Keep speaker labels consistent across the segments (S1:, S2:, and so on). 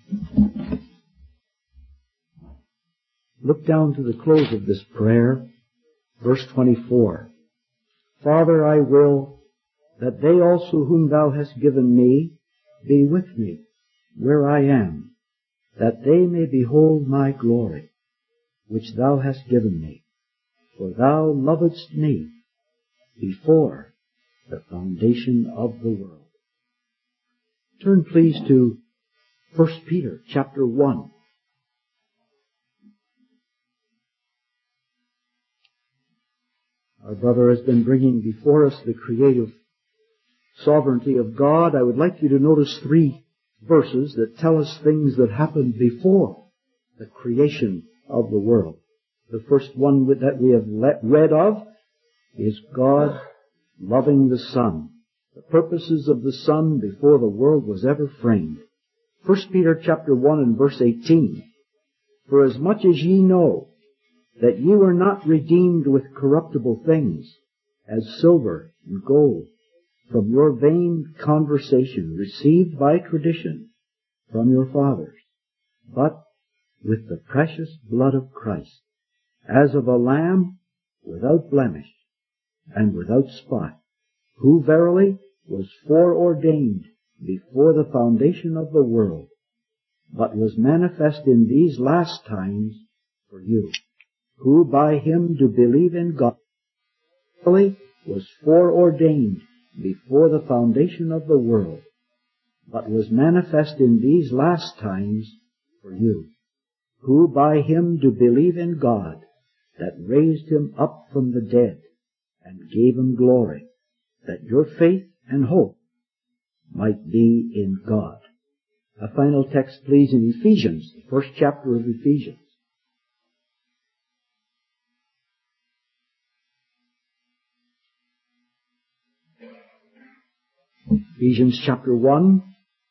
S1: Look down to the close of this prayer, verse 24. Father, I will that they also whom thou hast given me be with me where I am, that they may behold my glory, which thou hast given me. For thou lovedst me before the foundation of the world. Turn please to 1 Peter chapter 1. Our brother has been bringing before us the creative sovereignty of God. I would like you to notice 3 verses that tell us things that happened before the creation of the world. The first one that we have read of is God loving the Son. The purposes of the Son before the world was ever framed. 1 Peter chapter 1 and verse 18. For as much as ye know that ye were not redeemed with corruptible things, as silver and gold, from your vain conversation received by tradition from your fathers, but with the precious blood of Christ, as of a lamb without blemish and without spot, who verily was foreordained before the foundation of the world, but was manifest in these last times for you, who by him do believe in God, verily was foreordained before the foundation of the world, but was manifest in these last times for you, who by him do believe in God, that raised him up from the dead, and gave him glory, that your faith and hope might be in God. A final text, please, in Ephesians, the first chapter of Ephesians. Ephesians chapter 1,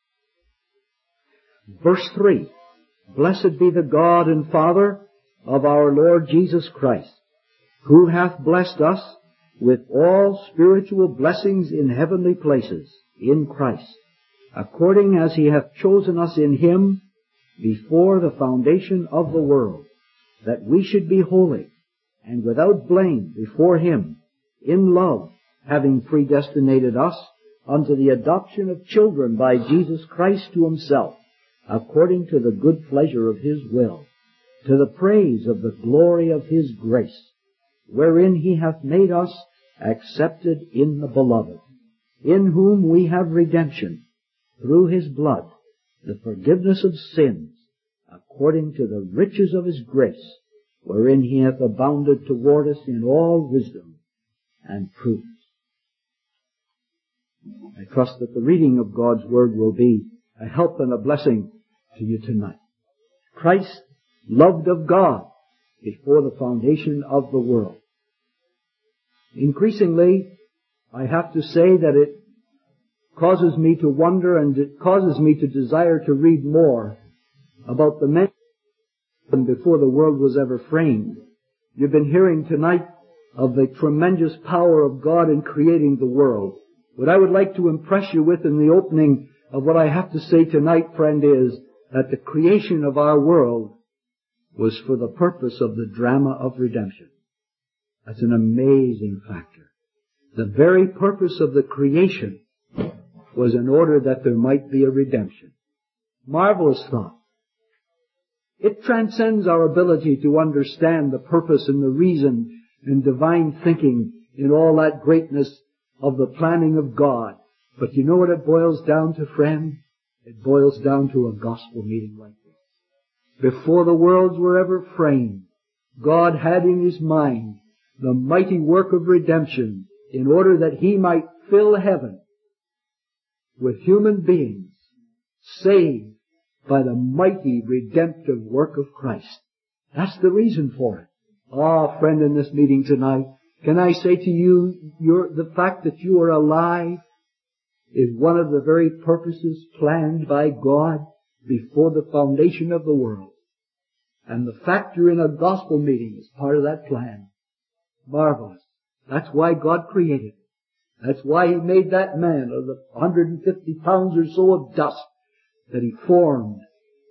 S1: verse 3. Blessed be the God and Father of our Lord Jesus Christ, who hath blessed us with all spiritual blessings in heavenly places in Christ, according as he hath chosen us in him before the foundation of the world, that we should be holy and without blame before him, in love, having predestinated us unto the adoption of children by Jesus Christ to himself, according to the good pleasure of his will, to the praise of the glory of his grace, wherein he hath made us accepted in the beloved, in whom we have redemption, through his blood, the forgiveness of sins, according to the riches of his grace, wherein he hath abounded toward us in all wisdom and prudence. I trust that the reading of God's Word will be a help and a blessing to you tonight. Christ, loved of God before the foundation of the world. Increasingly, I have to say that it causes me to wonder and it causes me to desire to read more about the men before the world was ever framed. You've been hearing tonight of the tremendous power of God in creating the world. What I would like to impress you with in the opening of what I have to say tonight, friend, is that the creation of our world was for the purpose of the drama of redemption. That's an amazing factor. The very purpose of the creation was in order that there might be a redemption. Marvelous thought. It transcends our ability to understand the purpose and the reason and divine thinking in all that greatness of the planning of God. But you know what it boils down to, friend? It boils down to a gospel meeting like this. Before the worlds were ever framed, God had in his mind the mighty work of redemption in order that he might fill heaven with human beings saved by the mighty redemptive work of Christ. That's the reason for it. Ah, friend, in this meeting tonight, can I say to you, the fact that you are alive is one of the very purposes planned by God before the foundation of the world. And the fact you're in a gospel meeting is part of that plan. Marvelous. That's why God created it. That's why he made that man of the 150 pounds or so of dust that he formed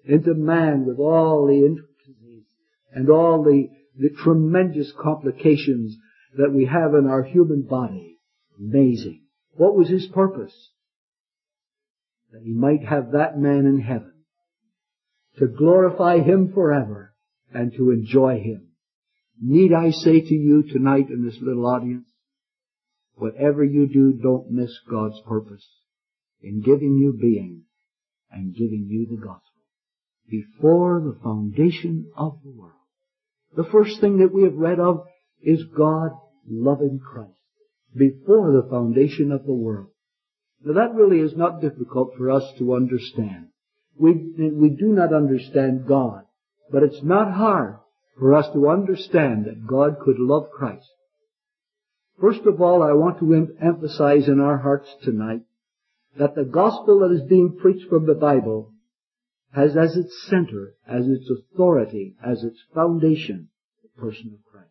S1: into man with all the intricacies and all the tremendous complications that we have in our human body. Amazing. What was His purpose? That He might have that man in heaven, to glorify Him forever and to enjoy Him. Need I say to you tonight in this little audience, whatever you do, don't miss God's purpose in giving you being and giving you the gospel before the foundation of the world. The first thing that we have read of is God loving Christ before the foundation of the world. Now that really is not difficult for us to understand. We do not understand God, but it's not hard for us to understand that God could love Christ. First of all, I want to emphasize in our hearts tonight that the gospel that is being preached from the Bible has as its center, as its authority, as its foundation, the person of Christ.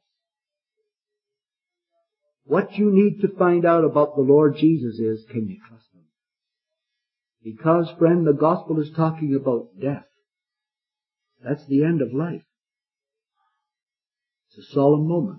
S1: What you need to find out about the Lord Jesus is, can you trust Him? Because, friend, the gospel is talking about death. That's the end of life. It's a solemn moment.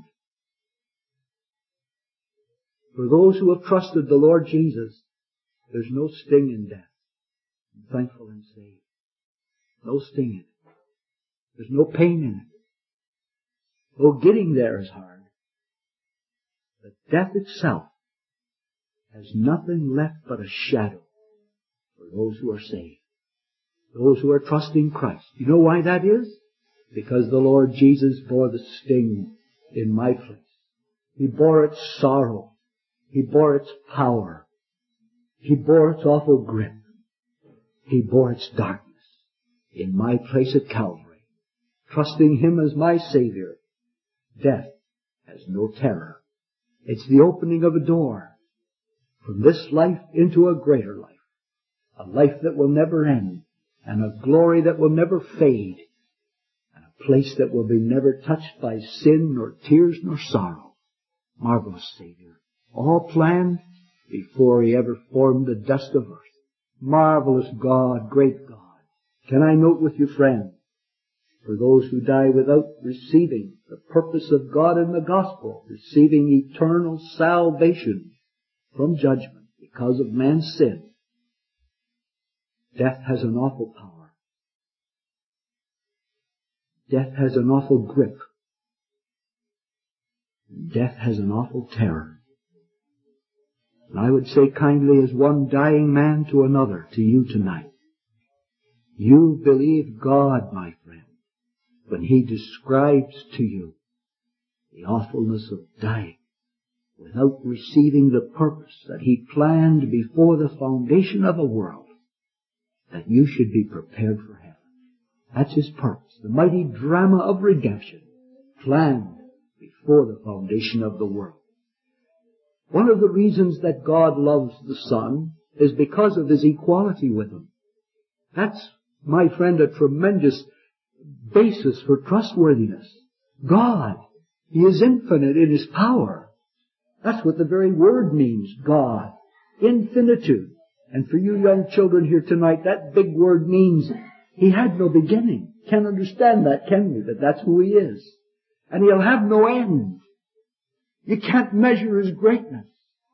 S1: For those who have trusted the Lord Jesus, there's no sting in death. I'm thankful and saved. No sting in it. There's no pain in it. Though getting there is hard. But death itself has nothing left but a shadow for those who are saved. Those who are trusting Christ. You know why that is? Because the Lord Jesus bore the sting in my place. He bore its sorrow. He bore its power. He bore its awful grip. He bore its darkness in my place at Calvary. Trusting Him as my Savior, death has no terror. It's the opening of a door from this life into a greater life. A life that will never end, and a glory that will never fade, and a place that will be never touched by sin, nor tears, nor sorrow. Marvelous Savior. All planned before He ever formed the dust of earth. Marvelous God, great God. Can I note with you, friend, for those who die without receiving the purpose of God in the gospel, receiving eternal salvation from judgment because of man's sin, death has an awful power. Death has an awful grip. Death has an awful terror. And I would say kindly as one dying man to another, to you tonight, you believe God, my friend, when He describes to you the awfulness of dying without receiving the purpose that He planned before the foundation of the world, that you should be prepared for heaven. That's His purpose, the mighty drama of redemption, planned before the foundation of the world. One of the reasons that God loves the Son is because of His equality with Him. That's, my friend, a tremendous basis for trustworthiness. God, He is infinite in His power. That's what the very word means, God. Infinitude. And for you young children here tonight, that big word means He had no beginning. Can't understand that, can we? That that's who He is. And He'll have no end. You can't measure His greatness.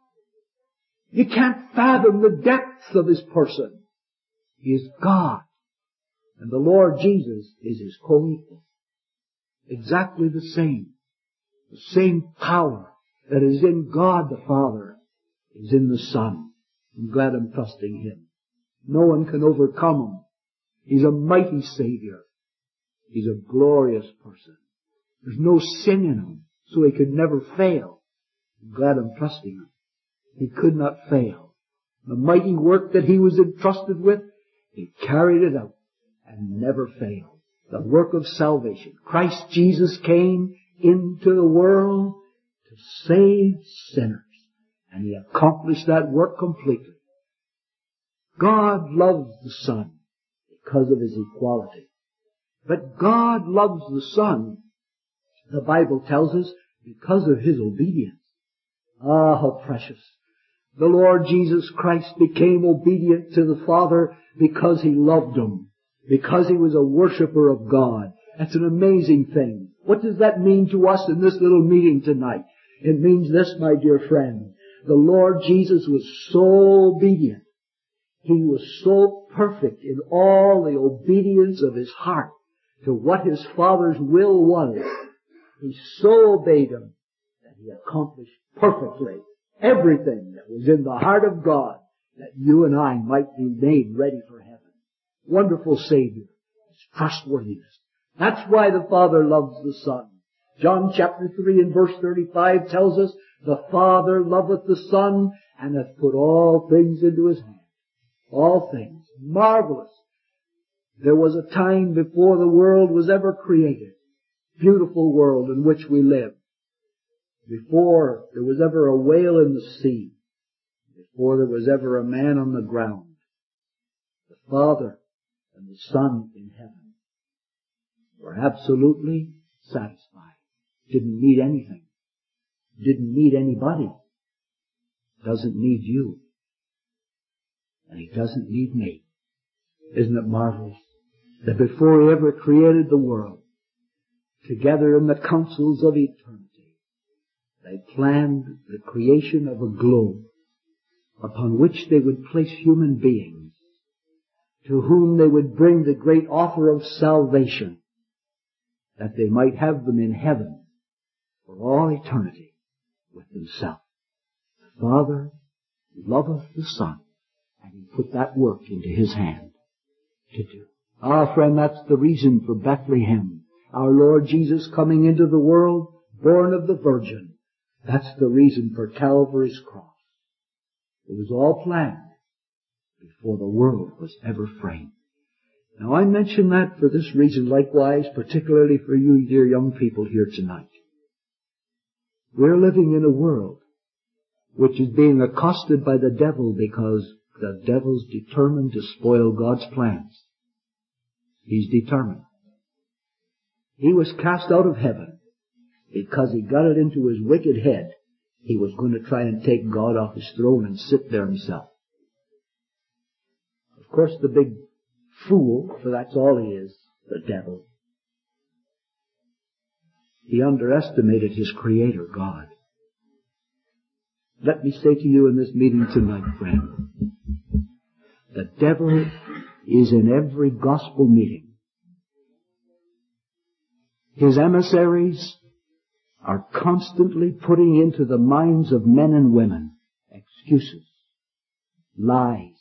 S1: You can't fathom the depths of His person. He is God. And the Lord Jesus is His co-equal. Exactly the same. The same power that is in God the Father is in the Son. I'm glad I'm trusting Him. No one can overcome Him. He's a mighty Savior. He's a glorious person. There's no sin in Him, so He could never fail. I'm glad I'm trusting Him. He could not fail. The mighty work that He was entrusted with, He carried it out and never failed. The work of salvation. Christ Jesus came into the world to save sinners. And He accomplished that work completely. God loves the Son because of His equality. But God loves the Son, the Bible tells us, because of His obedience. Ah, how precious. The Lord Jesus Christ became obedient to the Father because He loved Him. because he was a worshiper of God. That's an amazing thing. What does that mean to us in this little meeting tonight? It means this, my dear friend. The Lord Jesus was so obedient. He was so perfect in all the obedience of his heart to what his Father's will was. He so obeyed him that he accomplished perfectly everything that was in the heart of God, that you and I might be made ready for heaven. Wonderful Savior. His trustworthiness. That's why the Father loves the Son. John chapter 3 and verse 35 tells us, the Father loveth the Son, and hath put all things into his hand. All things. Marvelous. There was a time before the world was ever created. Beautiful world in which we live. Before there was ever a whale in the sea. Before there was ever a man on the ground. The Father and the Son in heaven were absolutely satisfied. Didn't need anything. Didn't need anybody. Doesn't need you. And he doesn't need me. Isn't it marvelous that before he ever created the world, together in the councils of eternity, they planned the creation of a globe upon which they would place human beings, to whom they would bring the great offer of salvation, that they might have them in heaven for all eternity with himself. The Father loveth the Son, and he put that work into his hand to do. Ah, friend, that's the reason for Bethlehem. Our Lord Jesus coming into the world, born of the Virgin. That's the reason for Calvary's cross. It was all planned before the world was ever framed. Now I mention that for this reason likewise, particularly for you dear young people here tonight. We're living in a world which is being accosted by the devil because the devil's determined to spoil God's plans. He's determined. He was cast out of heaven because he got it into his wicked head he was going to try and take God off his throne and sit there himself. Of course, the big fool, for that's all he is, the devil, he underestimated his Creator, God. Let me say to you in this meeting tonight, friend, the devil is in every gospel meeting. His emissaries are constantly putting into the minds of men and women excuses, lies,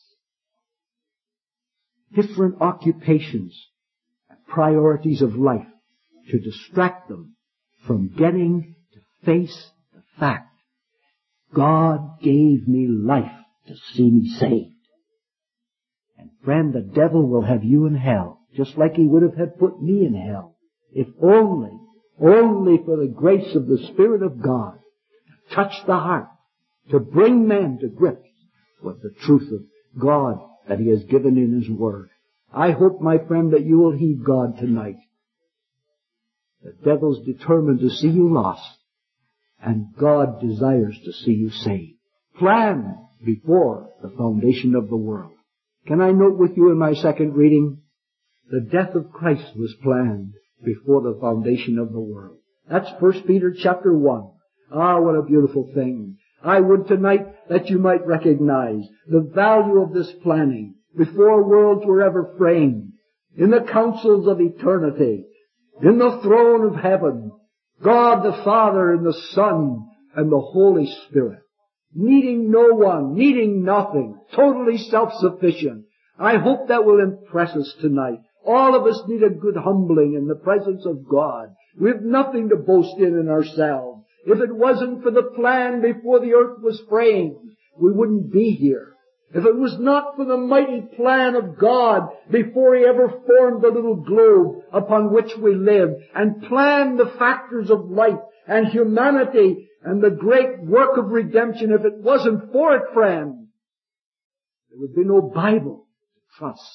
S1: different occupations, and priorities of life to distract them from getting to face the fact, God gave me life to see me saved. And friend, the devil will have you in hell, just like he would have had put me in hell, if only for the grace of the Spirit of God to touch the heart, to bring men to grips with the truth of God that he has given in his Word. I hope, my friend, that you will heed God tonight. The devil's determined to see you lost, and God desires to see you saved. Planned before the foundation of the world. Can I note with you in my second reading? The death of Christ was planned before the foundation of the world. That's 1 Peter chapter 1. Ah, what a beautiful thing. I would tonight that you might recognize the value of this planning before worlds were ever framed, in the councils of eternity, in the throne of heaven, God the Father and the Son and the Holy Spirit, needing no one, needing nothing, totally self-sufficient. I hope that will impress us tonight. All of us need a good humbling in the presence of God. We have nothing to boast in ourselves. If it wasn't for the plan before the earth was framed, we wouldn't be here. If it was not for the mighty plan of God before He ever formed the little globe upon which we live and planned the factors of life and humanity and the great work of redemption, if it wasn't for it, friend, there would be no Bible to trust.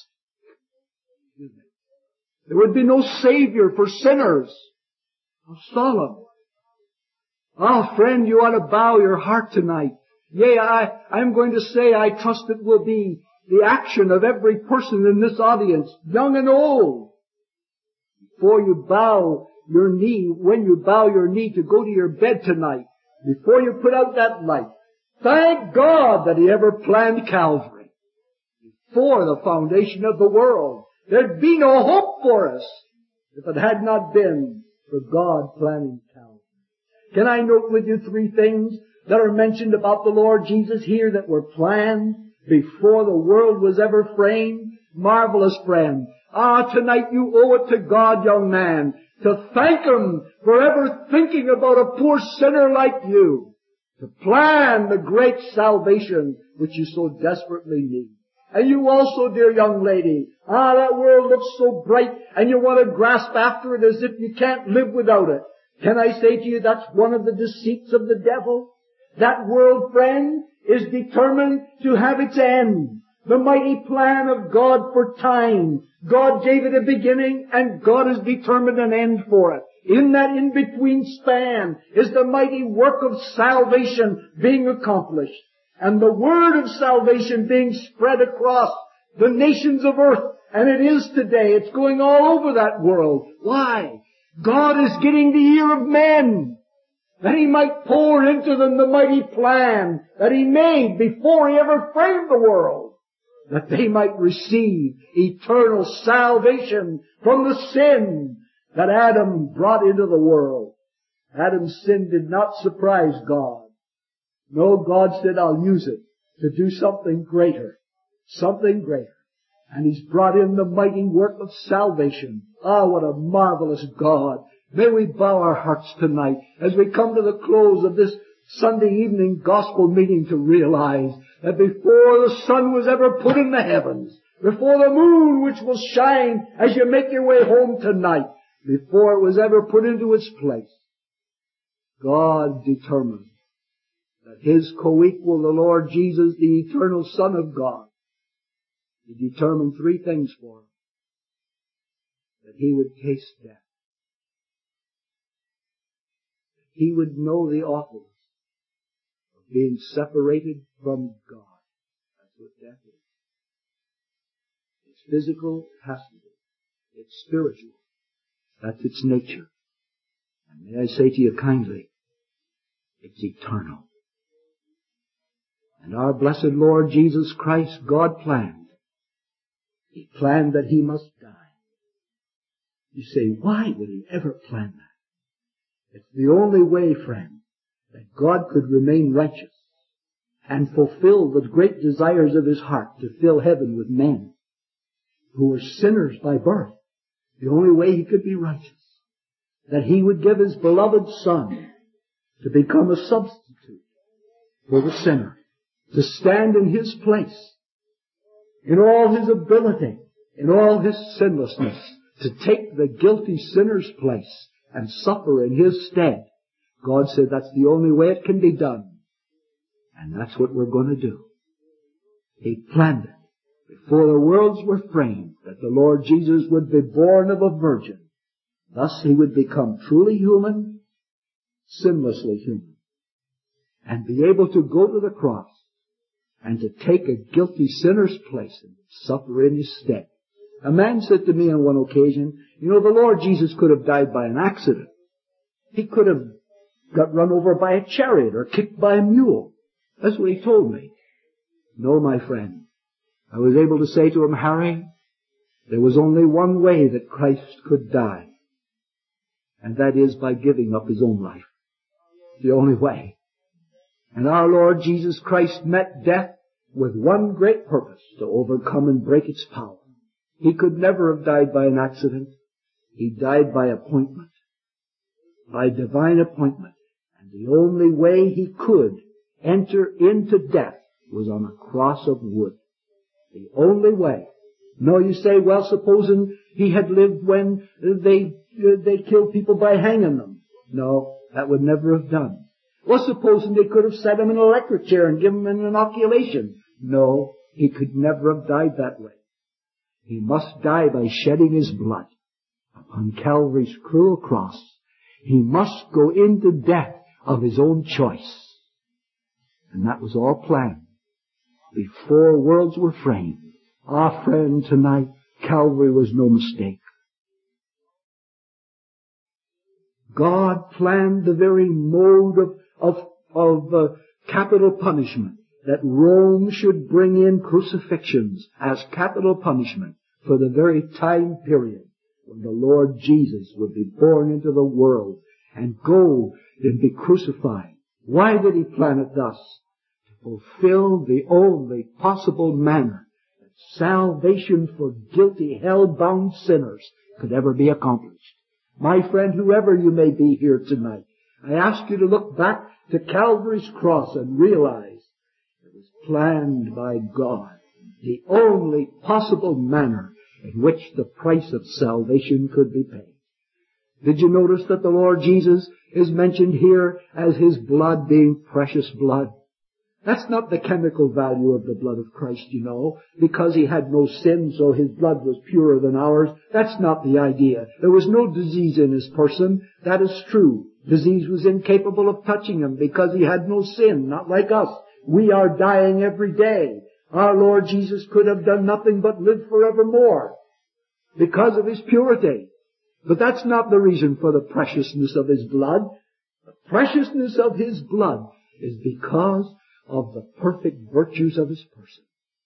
S1: There would be no Savior for sinners. How solemn. Ah, friend, you ought to bow your heart tonight. Yea, I'm going to say I trust it will be the action of every person in this audience, young and old. Before you bow your knee, when you bow your knee to go to your bed tonight, before you put out that light, thank God that He ever planned Calvary. Before the foundation of the world, there'd be no hope for us if it had not been for God planning Calvary. Can I note with you 3 things that are mentioned about the Lord Jesus here that were planned before the world was ever framed? Marvelous friend. Tonight you owe it to God, young man, to thank Him for ever thinking about a poor sinner like you, to plan the great salvation which you so desperately need. And you also, dear young lady, that world looks so bright and you want to grasp after it as if you can't live without it. Can I say to you, that's one of the deceits of the devil? That world, friend, is determined to have its end. The mighty plan of God for time. God gave it a beginning and God has determined an end for it. In that in-between span is the mighty work of salvation being accomplished. And the word of salvation being spread across the nations of earth. And it is today. It's going all over that world. Why? God is getting the ear of men, that He might pour into them the mighty plan that He made before He ever framed the world, that they might receive eternal salvation from the sin that Adam brought into the world. Adam's sin did not surprise God. No, God said, I'll use it to do something greater. Something greater. And He's brought in the mighty work of salvation. What a marvelous God. May we bow our hearts tonight as we come to the close of this Sunday evening gospel meeting to realize that before the sun was ever put in the heavens, before the moon which will shine as you make your way home tonight, before it was ever put into its place, God determined that His co-equal, the Lord Jesus, the eternal Son of God, He determined 3 things for Him. That He would taste death. That He would know the awfulness of being separated from God. That's what death is. It's physical, it has to be. It's spiritual. That's its nature. And may I say to you kindly, it's eternal. And our blessed Lord Jesus Christ, God planned. He planned that He must die. You say, why would He ever plan that? It's the only way, friend, that God could remain righteous and fulfill the great desires of His heart to fill heaven with men who were sinners by birth. The only way He could be righteous. That He would give His beloved Son to become a substitute for the sinner, to stand in His place, in all His ability, in all His sinlessness, to take the guilty sinner's place and suffer in His stead. God said that's the only way it can be done. And that's what we're going to do. He planned it before the worlds were framed, that the Lord Jesus would be born of a virgin. Thus He would become truly human, sinlessly human, and be able to go to the cross and to take a guilty sinner's place and suffer in His stead. A man said to me on one occasion, the Lord Jesus could have died by an accident. He could have got run over by a chariot or kicked by a mule. That's what he told me. No, my friend. I was able to say to him, Harry, there was only one way that Christ could die, and that is by giving up His own life. The only way. And our Lord Jesus Christ met death with one great purpose, to overcome and break its power. He could never have died by an accident. He died by appointment, by divine appointment. And the only way He could enter into death was on a cross of wood. The only way. No, you say, well, supposing He had lived when they killed people by hanging them. No, that would never have done. Well, supposing they could have set Him in an electric chair and given Him an inoculation. No, He could never have died that way. He must die by shedding His blood upon Calvary's cruel cross. He must go into death of His own choice. And that was all planned before worlds were framed. Ah, friend, tonight, Calvary was no mistake. God planned the very mode of capital punishment, that Rome should bring in crucifixions as capital punishment for the very time period when the Lord Jesus would be born into the world and go and be crucified. Why did He plan it thus? To fulfill the only possible manner that salvation for guilty, hell-bound sinners could ever be accomplished. My friend, whoever you may be here tonight, I ask you to look back to Calvary's cross and realize it was planned by God, the only possible manner in which the price of salvation could be paid. Did you notice that the Lord Jesus is mentioned here as His blood being precious blood? That's not the chemical value of the blood of Christ, you know, because He had no sin, so His blood was purer than ours. That's not the idea. There was no disease in His person. That is true. Disease was incapable of touching Him because He had no sin, not like us. We are dying every day. Our Lord Jesus could have done nothing but live forevermore because of His purity. But that's not the reason for the preciousness of His blood. The preciousness of His blood is because of the perfect virtues of His person.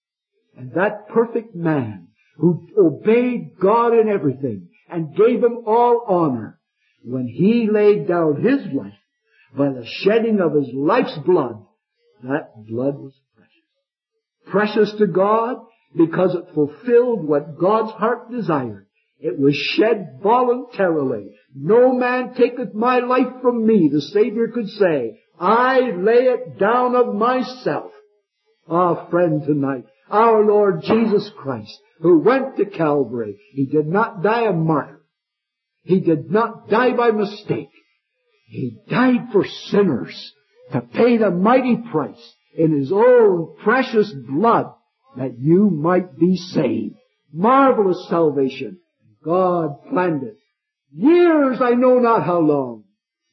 S1: And that perfect man who obeyed God in everything and gave Him all honor, when He laid down His life by the shedding of His life's blood, that blood was precious. Precious to God because it fulfilled what God's heart desired. It was shed voluntarily. No man taketh my life from me, the Savior could say. I lay it down of myself. Ah, friend, tonight, our Lord Jesus Christ, who went to Calvary, He did not die a martyr. He did not die by mistake. He died for sinners to pay the mighty price in His own precious blood that you might be saved. Marvelous salvation. God planned it. Years, I know not how long,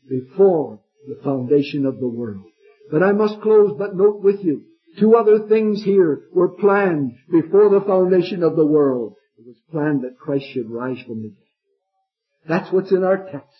S1: before the foundation of the world. But I must close, but note with you, two other things here were planned before the foundation of the world. It was planned that Christ should rise from the dead. That's what's in our text.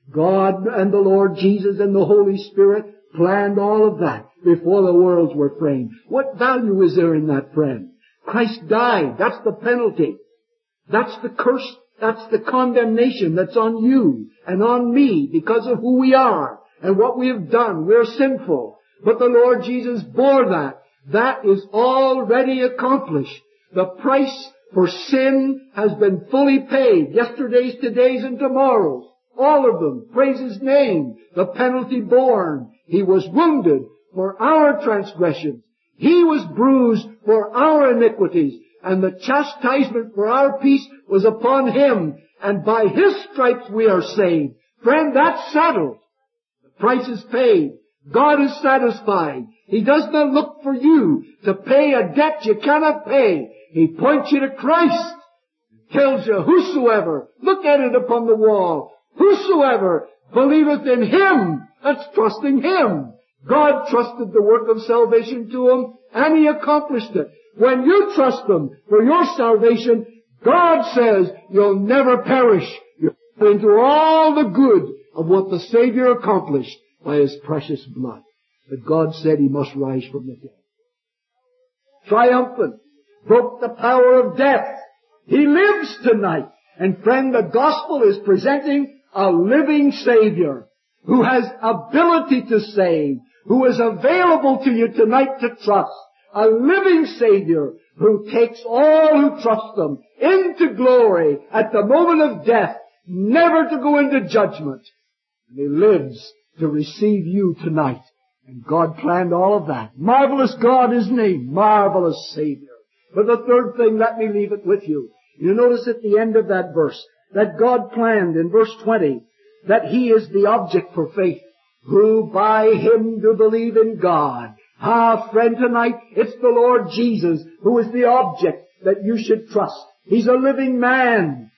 S1: God and the Lord Jesus and the Holy Spirit planned all of that before the worlds were framed. What value is there in that, friend? Christ died. That's the penalty. That's the curse. That's the condemnation that's on you and on me because of who we are and what we have done. We're sinful. But the Lord Jesus bore that. That is already accomplished. The price for sin has been fully paid. Yesterday's, today's, and tomorrow's. All of them. Praise His name. The penalty borne. He was wounded for our transgressions. He was bruised for our iniquities. And the chastisement for our peace was upon Him. And by His stripes we are saved. Friend, that's settled. The price is paid. God is satisfied. He does not look for you to pay a debt you cannot pay. He points you to Christ. Tells you, whosoever, look at it upon the wall, whosoever believeth in Him, that's trusting Him. God trusted the work of salvation to Him, and He accomplished it. When you trust Him for your salvation, God says you'll never perish. You'll into all the good of what the Savior accomplished by His precious blood. But God said He must rise from the dead. Triumphant. Broke the power of death. He lives tonight. And friend, the gospel is presenting a living Savior who has ability to save, who is available to you tonight to trust. A living Savior who takes all who trust Him into glory at the moment of death, never to go into judgment. And He lives to receive you tonight. And God planned all of that. Marvelous God, His name. Marvelous Savior. But the third thing, let me leave it with you. You notice at the end of that verse that God planned in verse 20 that He is the object for faith, who by Him do believe in God. Ah, friend, tonight it's the Lord Jesus who is the object that you should trust. He's a living man.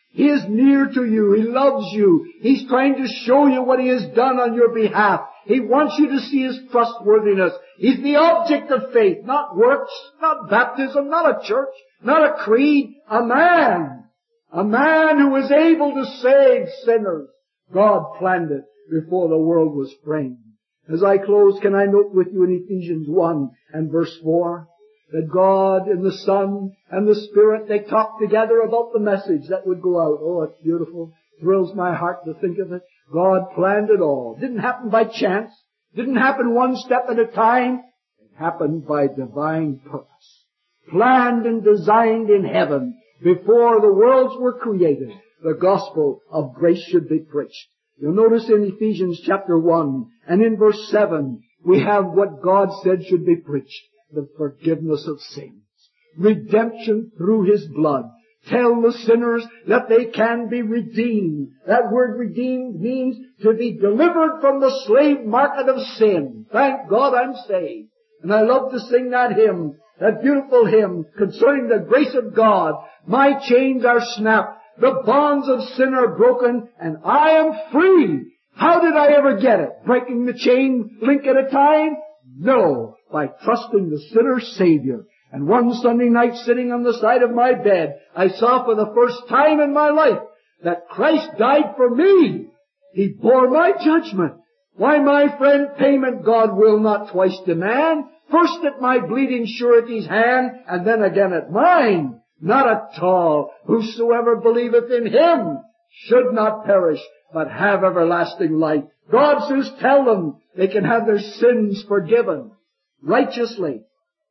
S1: He is near to you. He loves you. He's trying to show you what He has done on your behalf. He wants you to see His trustworthiness. He's the object of faith, not works, not baptism, not a church, not a creed, a man. A man who is able to save sinners. God planned it before the world was framed. As I close, can I note with you in Ephesians 1 and verse 4 that God and the Son and the Spirit, they talked together about the message that would go out. Oh, it's beautiful. Thrills my heart to think of it. God planned it all. Didn't happen by chance. Didn't happen one step at a time. It happened by divine purpose. Planned and designed in heaven before the worlds were created. The gospel of grace should be preached. You'll notice in Ephesians chapter 1 and in verse 7, we have what God said should be preached. The forgiveness of sins. Redemption through His blood. Tell the sinners that they can be redeemed. That word redeemed means to be delivered from the slave market of sin. Thank God I'm saved. And I love to sing that hymn, that beautiful hymn concerning the grace of God. My chains are snapped. The bonds of sin are broken, and I am free. How did I ever get it? Breaking the chain link at a time? No, by trusting the sinner's Savior. And one Sunday night, sitting on the side of my bed, I saw for the first time in my life that Christ died for me. He bore my judgment. Why, my friend, payment God will not twice demand. First at my bleeding surety's hand, and then again at mine. Not at all. Whosoever believeth in Him should not perish, but have everlasting life. God says, tell them they can have their sins forgiven. Righteously.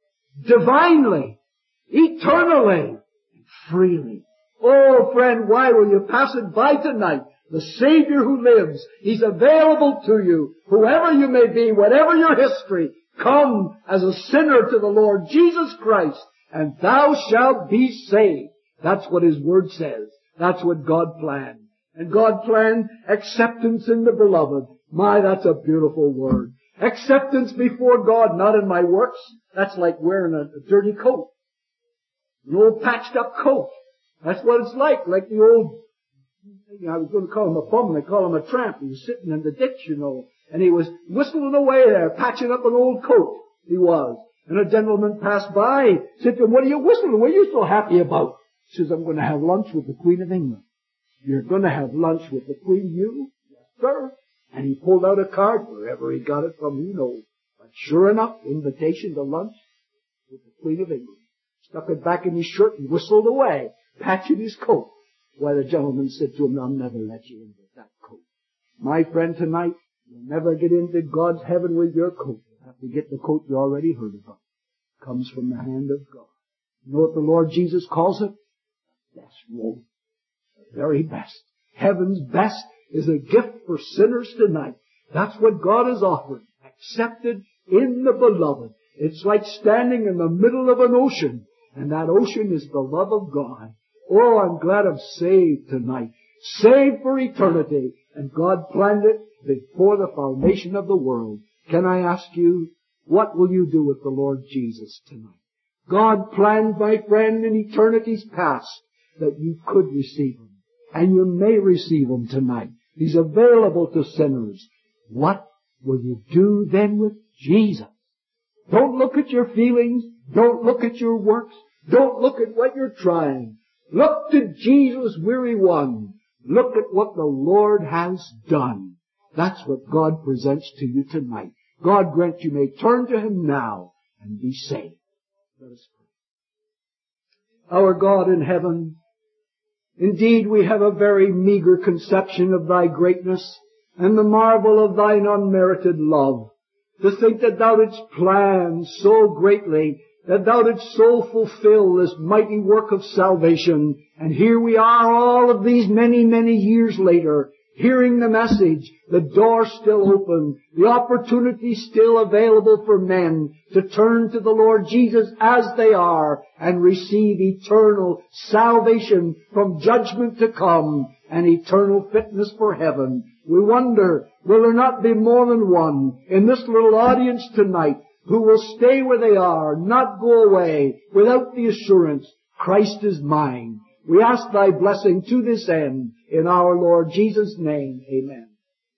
S1: Divinely. Eternally. Freely. Oh, friend, why will you pass it by tonight? The Savior who lives, He's available to you. Whoever you may be, whatever your history, come as a sinner to the Lord Jesus Christ, and thou shalt be saved. That's what His Word says. That's what God planned. And God planned acceptance in the beloved. My, that's a beautiful word. Acceptance before God, not in my works. That's like wearing a dirty coat. An old patched up coat. That's what it's like the old, I was going to call him a bum, they call him a tramp. He was sitting in the ditch, and he was whistling away there, patching up an old coat. He was. And a gentleman passed by, said to him, what are you whistling? What are you so happy about? He says, I'm going to have lunch with the Queen of England. You're going to have lunch with the Queen, you? Yes, sir. And he pulled out a card, wherever he got it from, who knows. But sure enough, invitation to lunch with the Queen of England. Stuck it back in his shirt and whistled away, patching his coat. Why, the gentleman said to him, I'll never let you into that coat. My friend, tonight, you'll never get into God's heaven with your coat. You'll have to get the coat you already heard about. It comes from the hand of God. You know what the Lord Jesus calls it? The best robe. The very best. Heaven's best is a gift for sinners tonight. That's what God has offered. Accepted in the beloved. It's like standing in the middle of an ocean, and that ocean is the love of God. Oh, I'm glad I'm saved tonight. Saved for eternity. And God planned it before the foundation of the world. Can I ask you, what will you do with the Lord Jesus tonight? God planned, my friend, in eternity's past that you could receive Him. And you may receive Him tonight. He's available to sinners. What will you do then with Jesus? Don't look at your feelings. Don't look at your works. Don't look at what you're trying. Look to Jesus, weary one. Look at what the Lord has done. That's what God presents to you tonight. God grant you may turn to Him now and be saved. Let us pray. Our God in heaven, indeed we have a very meager conception of Thy greatness and the marvel of Thine unmerited love. To think that Thou didst plan so greatly, that Thou didst so fulfill this mighty work of salvation. And here we are all of these many, many years later, hearing the message, the door still open, the opportunity still available for men to turn to the Lord Jesus as they are and receive eternal salvation from judgment to come and eternal fitness for heaven. We wonder, will there not be more than one in this little audience tonight who will stay where they are, not go away without the assurance, Christ is mine. We ask thy blessing to this end in our Lord Jesus' name. Amen.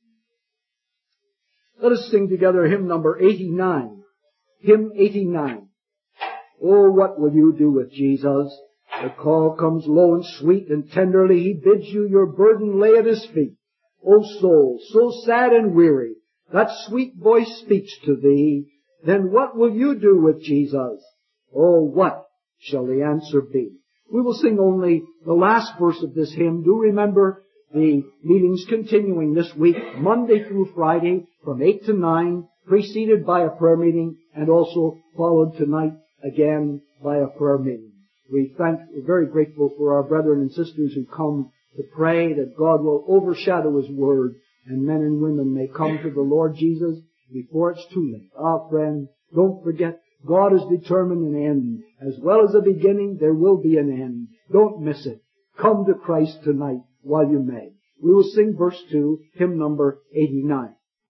S1: Let us sing together hymn number 89. Hymn 89. Oh, what will you do with Jesus? The call comes low and sweet, and tenderly he bids you your burden lay at his feet. O soul, so sad and weary, that sweet voice speaks to thee. Then what will you do with Jesus? Oh, what shall the answer be? We will sing only the last verse of this hymn. Do remember the meetings continuing this week, Monday through Friday, from 8 to 9, preceded by a prayer meeting, and also followed tonight again by a prayer meeting. We're very grateful for our brethren and sisters who come to pray that God will overshadow His Word and men and women may come to the Lord Jesus before it's too late. Ah, friend, don't forget, God has determined an end. As well as a beginning, there will be an end. Don't miss it. Come to Christ tonight while you may. We will sing verse 2, hymn number 89.